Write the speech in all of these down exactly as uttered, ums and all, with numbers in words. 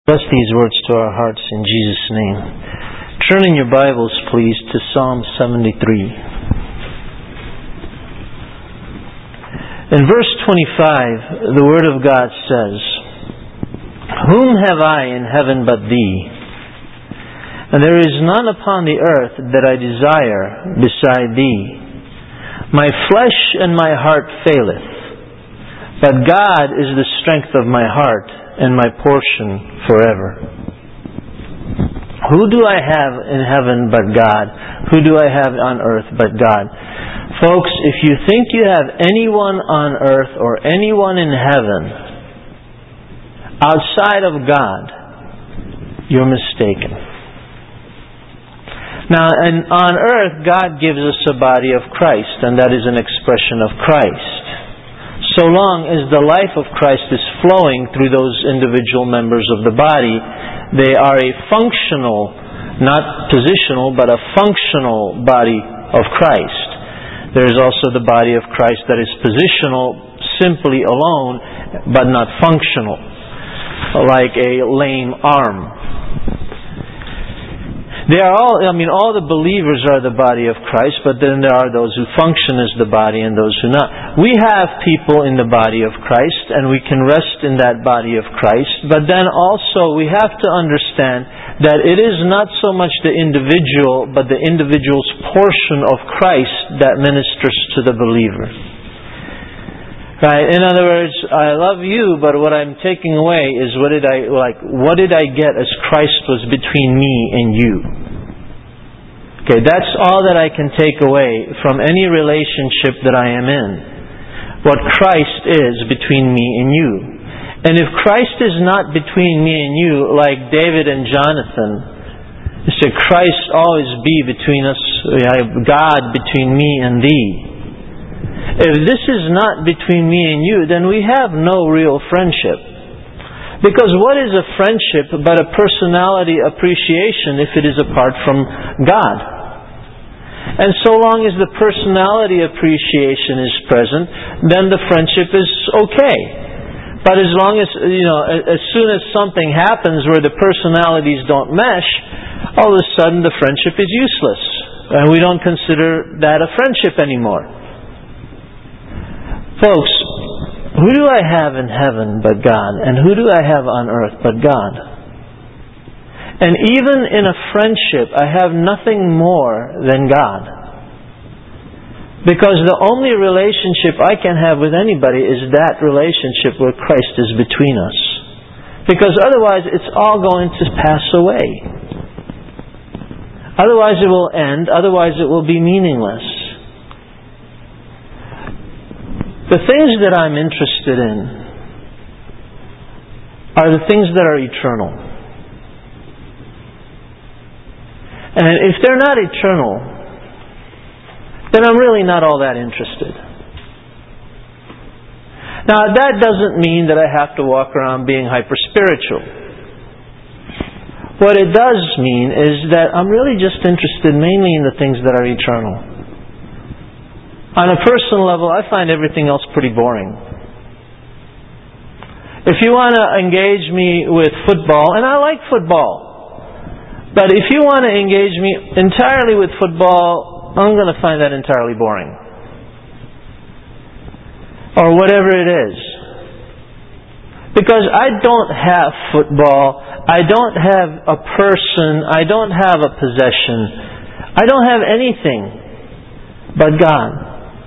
Bless these words to our hearts in Jesus' name. Turn in your Bibles, please, to Psalm seventy-three. In verse twenty-five, the Word of God says, "Whom have I in heaven but Thee? And there is none upon the earth that I desire beside Thee. My flesh and my heart faileth, but God is the strength of my heart and my portion forever." Who do I have in heaven but God? Who do I have on earth but God? Folks, if you think you have anyone on earth or anyone in heaven outside of God, you're mistaken. Now, and on earth, God gives us a body of Christ, and that is an expression of Christ. So long as the life of Christ is flowing through those individual members of the body, they are a functional, not positional, but a functional body of Christ. There is also the body of Christ that is positional simply alone, but not functional, like a lame arm. They are all, I mean, all the believers are the body of Christ, but then there are those who function as the body and those who not. We have people in the body of Christ, and we can rest in that body of Christ, but then also we have to understand that it is not so much the individual, but the individual's portion of Christ that ministers to the believer. Right? In other words, I love you, but what I'm taking away is what did I like? What did I get as Christ was between me and you? Okay, that's all that I can take away from any relationship that I am in. What Christ is between me and you. And if Christ is not between me and you, like David and Jonathan, they said, Christ always be between us, God between me and thee. If this is not between me and you, then we have no real friendship. Because what is a friendship but a personality appreciation if it is apart from God? And so long as the personality appreciation is present, then the friendship is okay. But as long as, you know, as soon as something happens where the personalities don't mesh, all of a sudden the friendship is useless. And we don't consider that a friendship anymore. Folks, who do I have in heaven but God? And who do I have on earth but God? And even in a friendship, I have nothing more than God. Because the only relationship I can have with anybody is that relationship where Christ is between us. Because otherwise it's all going to pass away. Otherwise it will end. Otherwise it will be meaningless. The things that I'm interested in are the things that are eternal. And if they're not eternal, then I'm really not all that interested. Now, that doesn't mean that I have to walk around being hyper-spiritual. What it does mean is that I'm really just interested mainly in the things that are eternal. On a personal level, I find everything else pretty boring. If you want to engage me with football, and I like football, but if you want to engage me entirely with football, I'm going to find that entirely boring. Or whatever it is. Because I don't have football, I don't have a person, I don't have a possession, I don't have anything but God.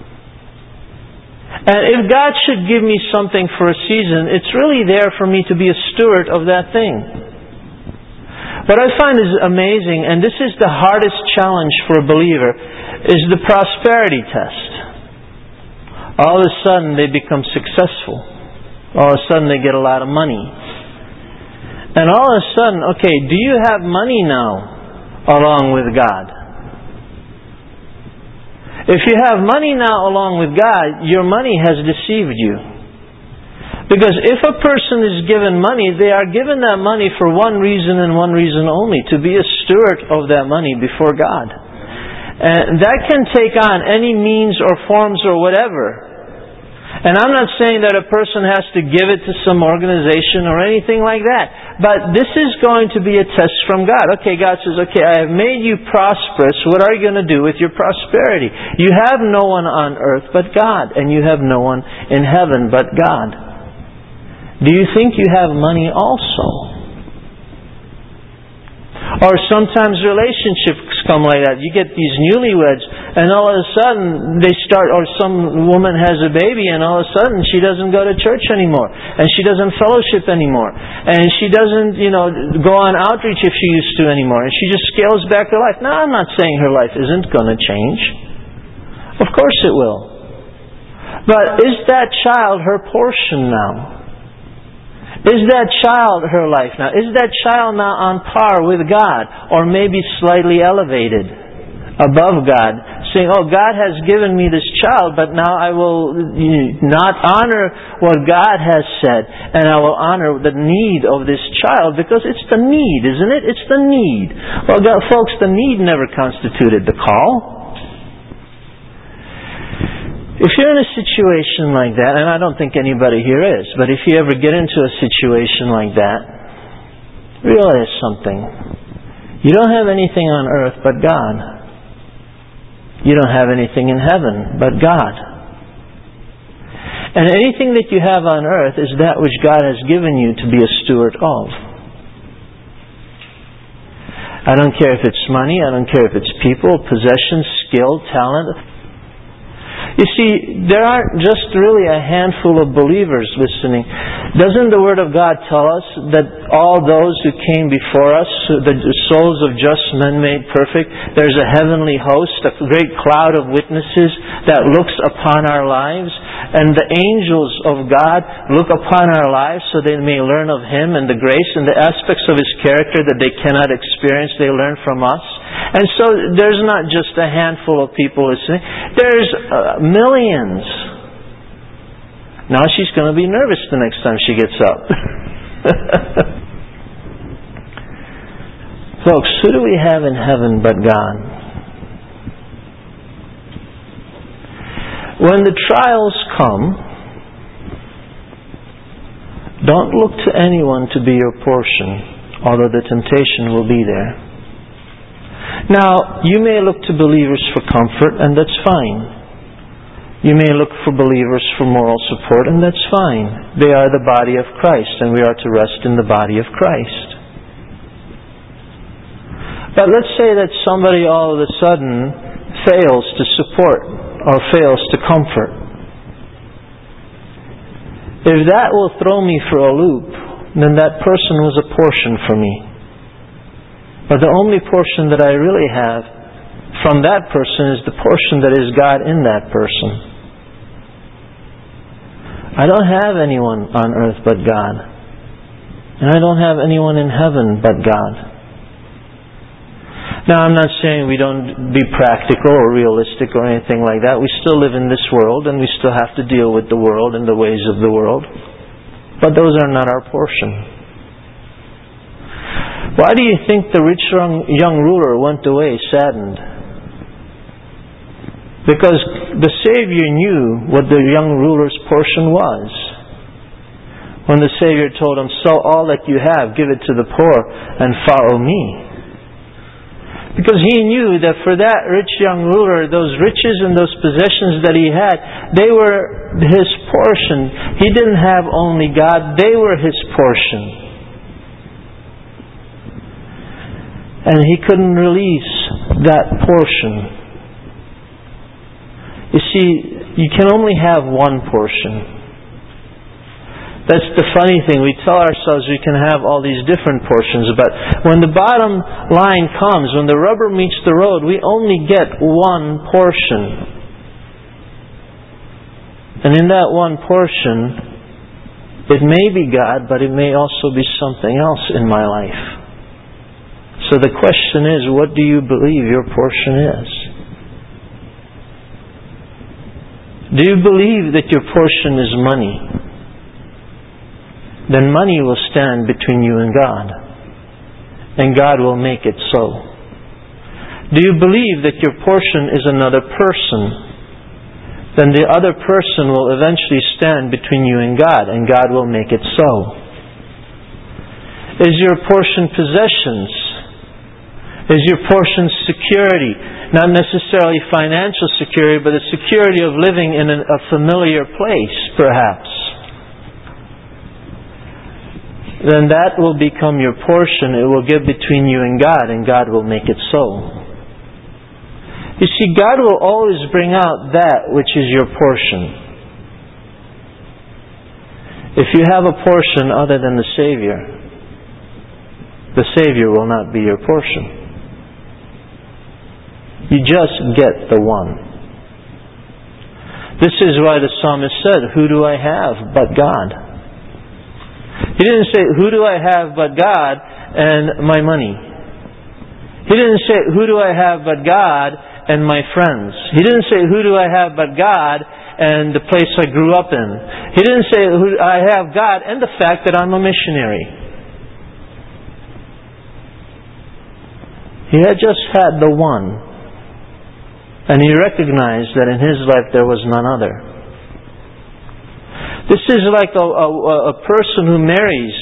And if God should give me something for a season, it's really there for me to be a steward of that thing. What I find is amazing, and this is the hardest challenge for a believer, is the prosperity test. All of a sudden they become successful. All of a sudden they get a lot of money. And all of a sudden, okay, do you have money now along with God? If you have money now along with God, your money has deceived you. Because if a person is given money, they are given that money for one reason and one reason only, to be a steward of that money before God. And that can take on any means or forms or whatever. And I'm not saying that a person has to give it to some organization or anything like that. But this is going to be a test from God. Okay, God says, okay, I have made you prosperous. What are you going to do with your prosperity? You have no one on earth but God, and you have no one in heaven but God. Do you think you have money also? Or sometimes relationships come like that. You get these newlyweds, and all of a sudden they start, or some woman has a baby, and all of a sudden she doesn't go to church anymore, and she doesn't fellowship anymore, and she doesn't, you know, go on outreach if she used to anymore, and she just scales back her life. Now, I'm not saying her life isn't going to change. Of course it will. But is that child her portion now? Is that child her life now? Is that child now on par with God? Or maybe slightly elevated above God? Saying, oh, God has given me this child, but now I will not honor what God has said. And I will honor the need of this child, because it's the need, isn't it? It's the need. Well, God, folks, the need never constituted the call. If you're in a situation like that, and I don't think anybody here is, but if you ever get into a situation like that, realize something. You don't have anything on earth but God. You don't have anything in heaven but God. And anything that you have on earth is that which God has given you to be a steward of. I don't care if it's money, I don't care if it's people, possessions, skill, talent. You see, there aren't just really a handful of believers listening. Doesn't the Word of God tell us that all those who came before us, the souls of just men made perfect, there's a heavenly host, a great cloud of witnesses that looks upon our lives, and the angels of God look upon our lives so they may learn of Him and the grace and the aspects of His character that they cannot experience, they learn from us. And so there's not just a handful of people listening. There's uh, millions. Now she's going to be nervous the next time she gets up. Folks, who do we have in heaven but God? When the trials come, don't look to anyone to be your portion, although the temptation will be there. Now, you may look to believers for comfort, and that's fine. You may look for believers for moral support, and that's fine. They are the body of Christ, and we are to rest in the body of Christ. But let's say that somebody all of a sudden fails to support or fails to comfort. If that will throw me for a loop, then that person was a portion for me. But the only portion that I really have from that person is the portion that is God in that person. I don't have anyone on earth but God. And I don't have anyone in heaven but God. Now, I'm not saying we don't be practical or realistic or anything like that. We still live in this world, and we still have to deal with the world and the ways of the world. But those are not our portion. Why do you think the rich young ruler went away saddened? Because the Savior knew what the young ruler's portion was. When the Savior told him, sell all that you have, give it to the poor, and follow me. Because He knew that for that rich young ruler, those riches and those possessions that he had, they were his portion. He didn't have only God, they were his portion. And he couldn't release that portion. You see, you can only have one portion. That's the funny thing. We tell ourselves we can have all these different portions, but when the bottom line comes, when the rubber meets the road, we only get one portion. And in that one portion, it may be God, but it may also be something else in my life. So the question is, what do you believe your portion is? Do you believe that your portion is money? Then money will stand between you and God. And God will make it so. Do you believe that your portion is another person? then the other person will eventually stand between you and God, and God will make it so. Is your portion possessions? Is your portion security? Not necessarily financial security, but the security of living in a familiar place, perhaps. Then that will become your portion. It will get between you and God, and God will make it so. You see, God will always bring out that which is your portion. If you have a portion other than the Savior, the Savior will not be your portion. You just get the one. This is why the psalmist said, "Who do I have but God?" He didn't say, "Who do I have but God and my money?" He didn't say, "Who do I have but God and my friends?" He didn't say, "Who do I have but God and the place I grew up in?" He didn't say, "Who I have God and the fact that I'm a missionary." He had just had the one. And he recognized that in his life there was none other. This is like a, a, a person who marries.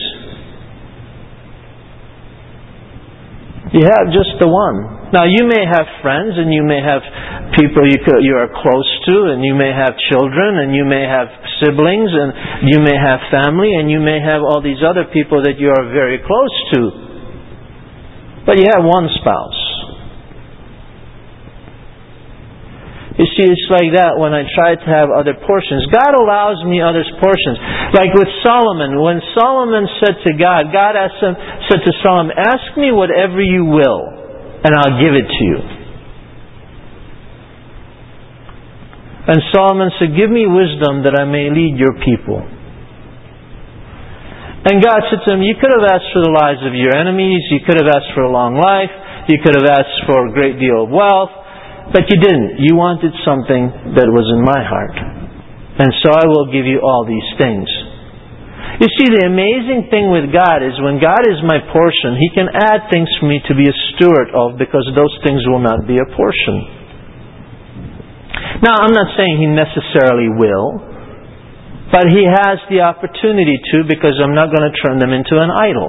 You have just the one. Now you may have friends, and you may have people you, could, you are close to, and you may have children, and you may have siblings, and you may have family, and you may have all these other people that you are very close to. But you have one spouse. You see, it's like that when I try to have other portions. God allows me other portions. Like with Solomon, when Solomon said to God, God asked him, said to Solomon, "Ask me whatever you will, and I'll give it to you." And Solomon said, "Give me wisdom that I may lead your people." And God said to him, "You could have asked for the lives of your enemies, you could have asked for a long life, you could have asked for a great deal of wealth, but you didn't. You wanted something that was in my heart. And so I will give you all these things." You see, the amazing thing with God is when God is my portion, He can add things for me to be a steward of, because those things will not be a portion. Now, I'm not saying He necessarily will, but He has the opportunity to, because I'm not going to turn them into an idol.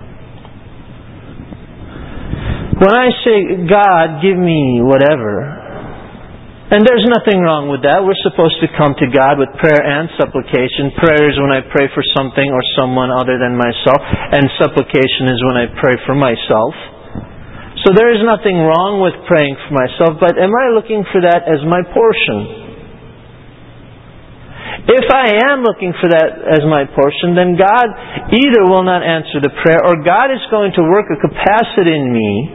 When I say, "God, give me whatever," and there's nothing wrong with that. We're supposed to come to God with prayer and supplication. Prayer is when I pray for something or someone other than myself, and supplication is when I pray for myself. So there is nothing wrong with praying for myself, but am I looking for that as my portion? If I am looking for that as my portion, then God either will not answer the prayer, or God is going to work a capacity in me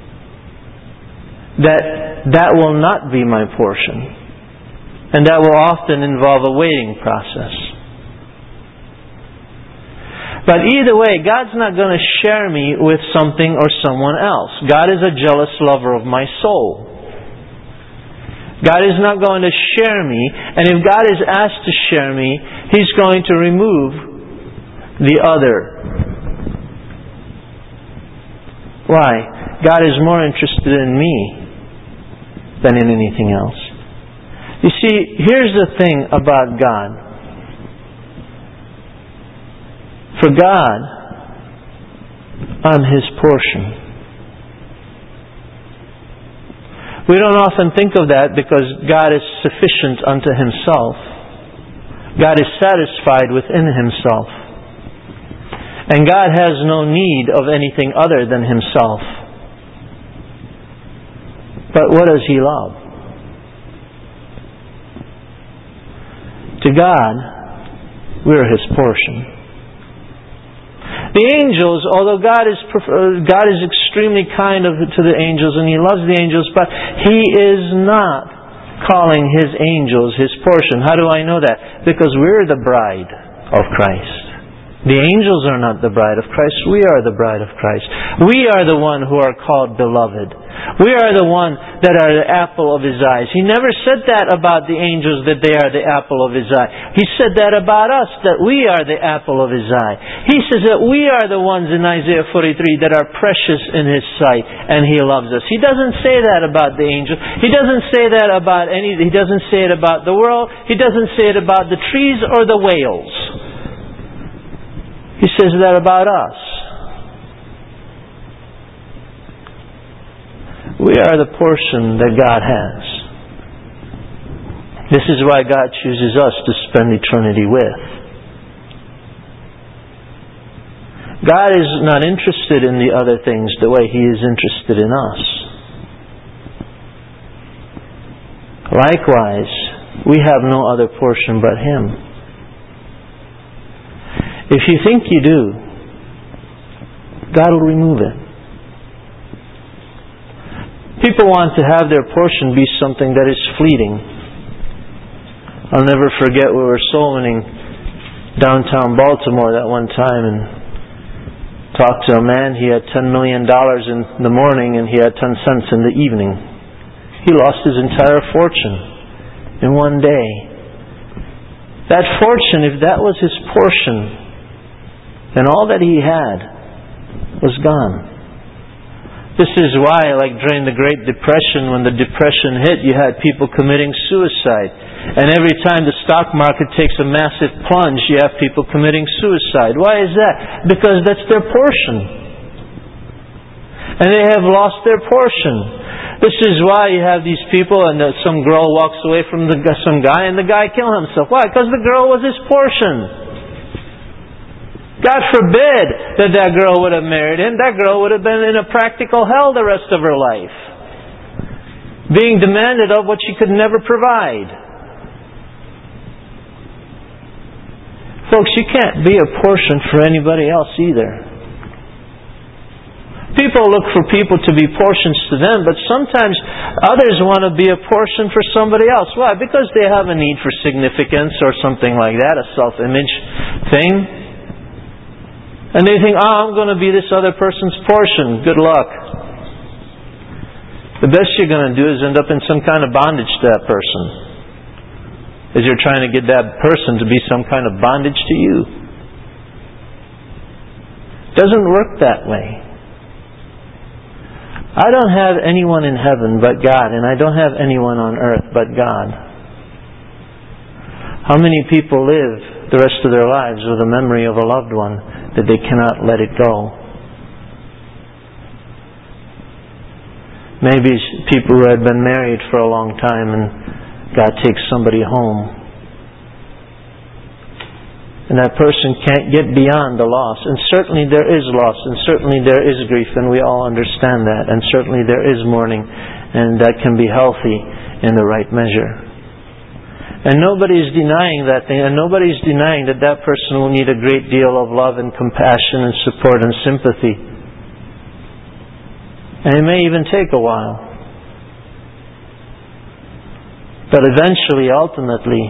that that will not be my portion. And that will often involve a waiting process. But either way, God's not going to share me with something or someone else. God is a jealous lover of my soul. God is not going to share me, and if God is asked to share me, He's going to remove the other. Why? God is more interested in me than in anything else. You see, here's the thing about God. For God, I'm His portion. We don't often think of that because God is sufficient unto Himself. God is satisfied within Himself. And God has no need of anything other than Himself. But what does He love? To God, we're His portion. The angels, although God is God is extremely kind of, to the angels, and He loves the angels, but He is not calling His angels His portion. How do I know that? Because we're the bride of Christ. The angels are not the bride of Christ. We are the bride of Christ. We are the one who are called beloved. We are the one that are the apple of His eyes. He never said that about the angels, that they are the apple of His eye. He said that about us, that we are the apple of His eye. He says that we are the ones in Isaiah forty-three that are precious in His sight, and He loves us. He doesn't say that about the angels. He doesn't say that about any. He doesn't say it about the world. He doesn't say it about the trees or the whales. He says that about us. We are the portion that God has. This is why God chooses us to spend eternity with. God is not interested in the other things the way He is interested in us. Likewise, we have no other portion but Him. If you think you do, God will remove it. People want to have their portion be something that is fleeting. I'll never forget, we were soul winning downtown Baltimore that one time and talked to a man. He had ten million dollars in the morning and he had ten cents in the evening. He lost his entire fortune in one day. That fortune, if that was his portion, then all that he had was gone. This is why, like during the Great Depression, when the Depression hit, you had people committing suicide. And every time the stock market takes a massive plunge, you have people committing suicide. Why is that? Because that's their portion. And they have lost their portion. This is why you have these people, and some girl walks away from the, some guy, and the guy kills himself. Why? Because the girl was his portion. God forbid that that girl would have married him. That girl would have been in a practical hell the rest of her life, being demanded of what she could never provide. Folks, you can't be a portion for anybody else either. People look for people to be portions to them, but sometimes others want to be a portion for somebody else. Why? Because they have a need for significance or something like that, a self-image thing. And they think, oh, I'm going to be this other person's portion. Good luck. The best you're going to do is end up in some kind of bondage to that person, as you're trying to get that person to be some kind of bondage to you. It doesn't work that way. I don't have anyone in heaven but God, and I don't have anyone on earth but God. How many people live the rest of their lives with a memory of a loved one that they cannot let it go? Maybe people who had been married for a long time and God takes somebody home. And that person can't get beyond the loss. And certainly there is loss, and certainly there is grief, and we all understand that. And certainly there is mourning, and that can be healthy in the right measure. And nobody's denying that thing, and nobody's denying that that person will need a great deal of love and compassion and support and sympathy. And it may even take a while. But eventually, ultimately,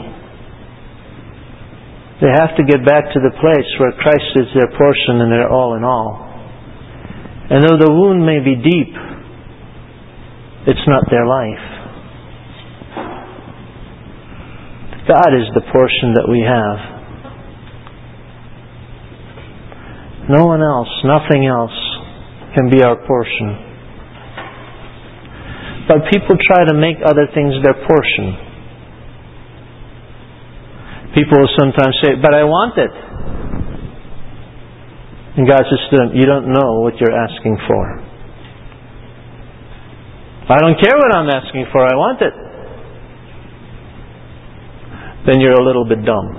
they have to get back to the place where Christ is their portion and their all in all. And though the wound may be deep, it's not their life. God is the portion that we have. No one else, nothing else can be our portion. But people try to make other things their portion. People will sometimes say, but I want it. And God says to them, you don't know what you're asking for. I don't care what I'm asking for, I want it. Then you're a little bit dumb.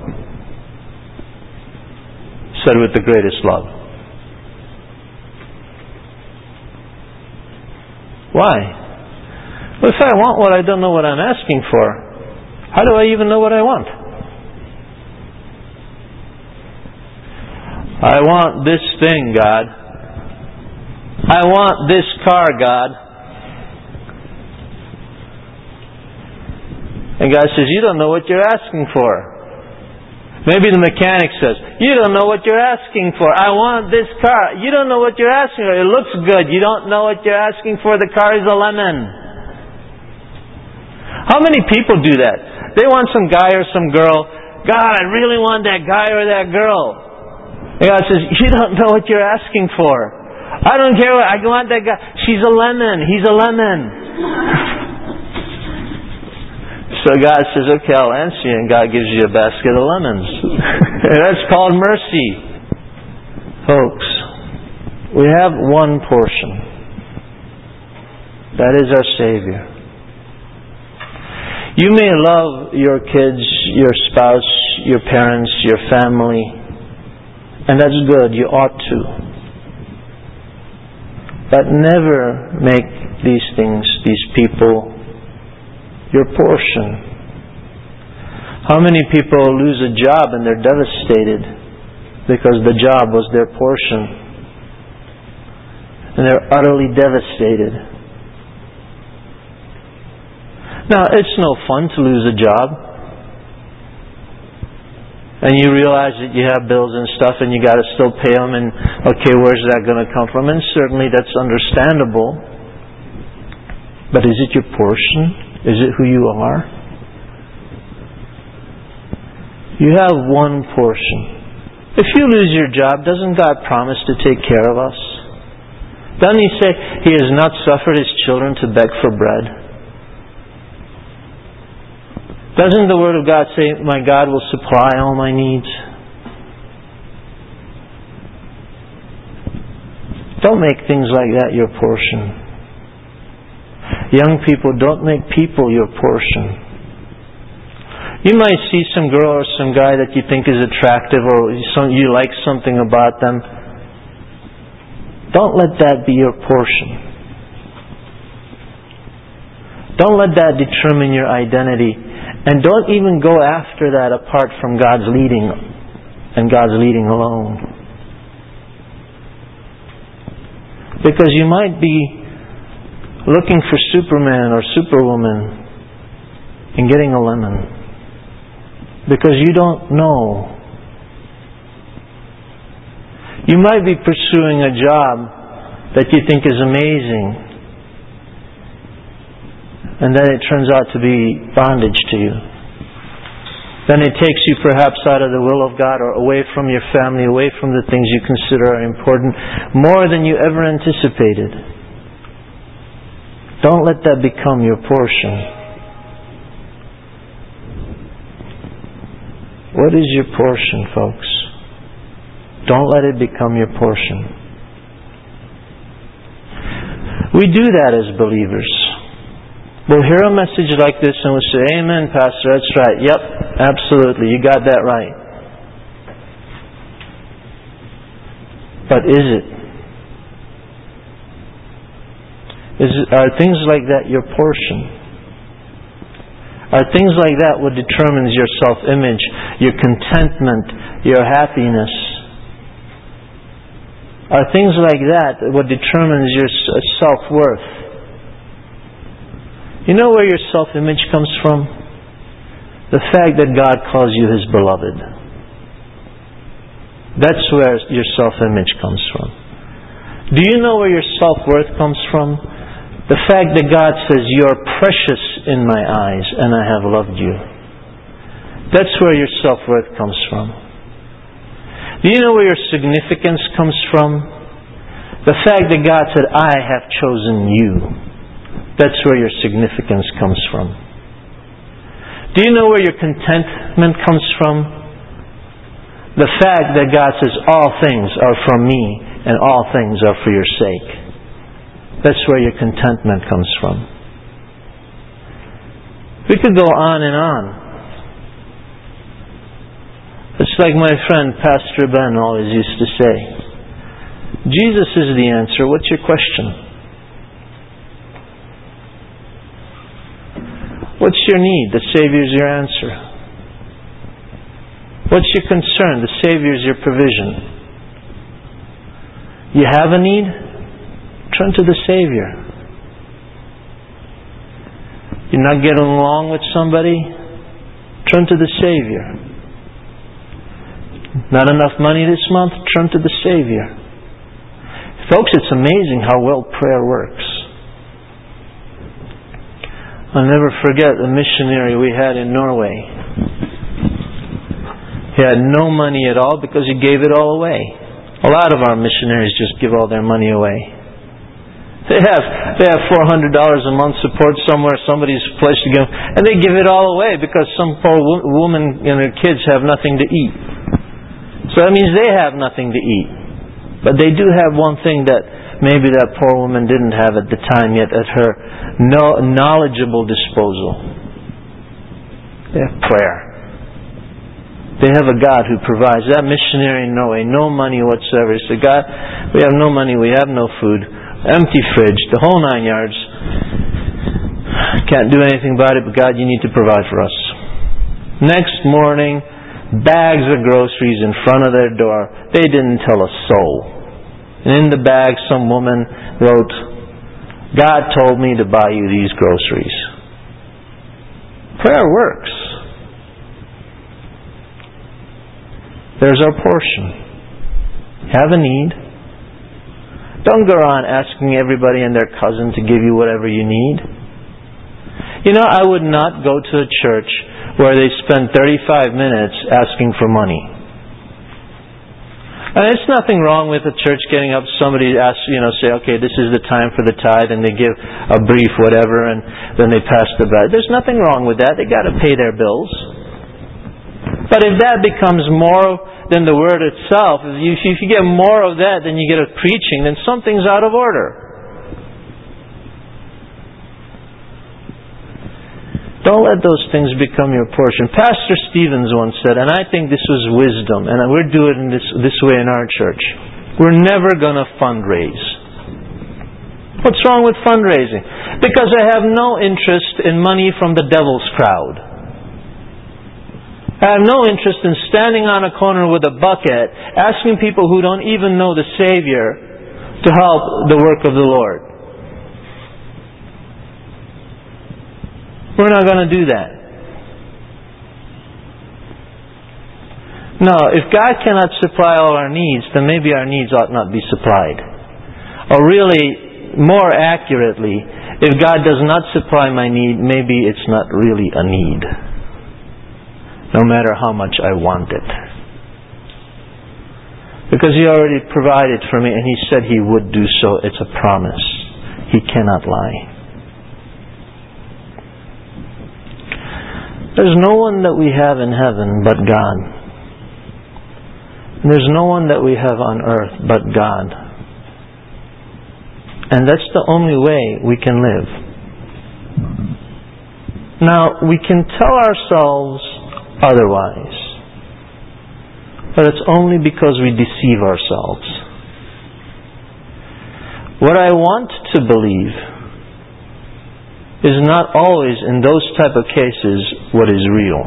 Said with the greatest love. Why? Well, if I want what I don't know what I'm asking for, how do I even know what I want? I want this thing, God. I want this car, God. And God says, you don't know what you're asking for. Maybe the mechanic says, you don't know what you're asking for. I want this car. You don't know what you're asking for. It looks good. You don't know what you're asking for. The car is a lemon. How many people do that? They want some guy or some girl. God, I really want that guy or that girl. And God says, you don't know what you're asking for. I don't care what, I want that guy. She's a lemon. He's a lemon. So God says, okay, I'll answer you, and God gives you a basket of lemons. That's called mercy. Folks, we have one portion. That is our Savior. You may love your kids, your spouse, your parents, your family, and that's good, you ought to. But never make these things, these people, your portion. How many people lose a job and they're devastated because the job was their portion? And they're utterly devastated. Now, it's no fun to lose a job. And you realize that you have bills and stuff and you got to still pay them, and okay, where's that going to come from? And certainly that's understandable. But is it your portion? Is it who you are? You have one portion. If you lose your job, doesn't God promise to take care of us? Doesn't He say He has not suffered His children to beg for bread? Doesn't the Word of God say, my God will supply all my needs? Don't make things like that your portion. Young people, don't make people your portion. You might see some girl or some guy that you think is attractive, or some, you like something about them. Don't let that be your portion. Don't let that determine your identity. And don't even go after that apart from God's leading and God's leading alone. Because you might be looking for Superman or Superwoman and getting a lemon. Because you don't know. You might be pursuing a job that you think is amazing, and then it turns out to be bondage to you. Then it takes you perhaps out of the will of God, or away from your family, away from the things you consider are important, more than you ever anticipated. Don't let that become your portion. What is your portion, folks? Don't let it become your portion. We do that as believers. We'll hear a message like this and we'll say, amen, Pastor, that's right. Yep, absolutely, you got that right. But is it? Is it, are things like that your portion? Are things like that what determines your self-image, your contentment, your happiness? Are things like that what determines your self-worth? You know where your self-image comes from? The fact that God calls you His beloved. That's where your self-image comes from. Do you know where your self-worth comes from? The fact that God says, you are precious in my eyes and I have loved you. That's where your self-worth comes from. Do you know where your significance comes from? The fact that God said, I have chosen you. That's where your significance comes from. Do you know where your contentment comes from? The fact that God says, all things are from me and all things are for your sake. That's where your contentment comes from. We could go on and on. It's like my friend Pastor Ben always used to say, Jesus is the answer. What's your question? What's your need? The Savior's your answer. What's your concern? The Savior's your provision. You have a need? Turn to the Savior. You're not getting along with somebody? Turn to the Savior. Not enough money this month? Turn to the Savior. Folks, it's amazing how well prayer works. I'll never forget a missionary we had in Norway. He had no money at all because he gave it all away. A lot of our missionaries just give all their money away. They have they have four hundred dollars a month support somewhere, somebody's pledged to give, and they give it all away because some poor wo- woman and her kids have nothing to eat. So that means they have nothing to eat. But they do have one thing that maybe that poor woman didn't have at the time yet at her no, knowledgeable disposal. They have prayer. They have a God who provides. That missionary in Norway, no money whatsoever. He said, God, we have no money, we have no food, empty fridge, the whole nine yards. Can't do anything about it, but God, you need to provide for us. Next morning, bags of groceries in front of their door. They didn't tell a soul. And in the bag, some woman wrote, God told me to buy you these groceries. Prayer works. There's our portion. Have a need. Don't go around asking everybody and their cousin to give you whatever you need. You know, I would not go to a church where they spend thirty-five minutes asking for money. And there's nothing wrong with a church getting up, somebody asks, you know, say, okay, this is the time for the tithe, and they give a brief whatever, and then they pass the bread. There's nothing wrong with that. They got to pay their bills. But if that becomes more than the Word itself, if you, if you get more of that than you get of preaching, then something's out of order. Don't let those things become your portion. Pastor Stevens once said, and I think this was wisdom, and we're doing it this, this way in our church, we're never going to fundraise. What's wrong with fundraising? Because I have no interest in money from the devil's crowd. I have no interest in standing on a corner with a bucket, asking people who don't even know the Savior to help the work of the Lord. We're not going to do that. No, if God cannot supply all our needs, then maybe our needs ought not be supplied. Or really, more accurately, if God does not supply my need, maybe it's not really a need. No matter how much I want it. Because He already provided for me, and He said He would do so. It's a promise. He cannot lie. There's no one that we have in heaven but God. And there's no one that we have on earth but God. And that's the only way we can live. Now, we can tell ourselves otherwise. But it's only because we deceive ourselves. What I want to believe is not always, in those type of cases, what is real.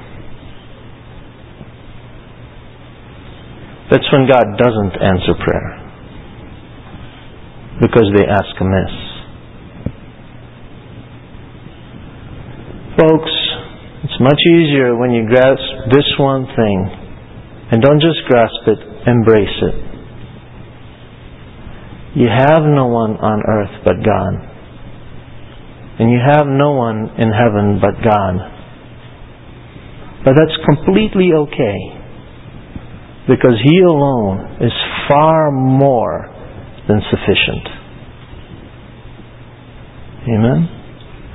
That's when God doesn't answer prayer. Because they ask amiss. Folks, it's much easier when you grasp this one thing. And don't just grasp it, embrace it. You have no one on earth but God. And you have no one in heaven but God. But that's completely okay. Because He alone is far more than sufficient. Amen?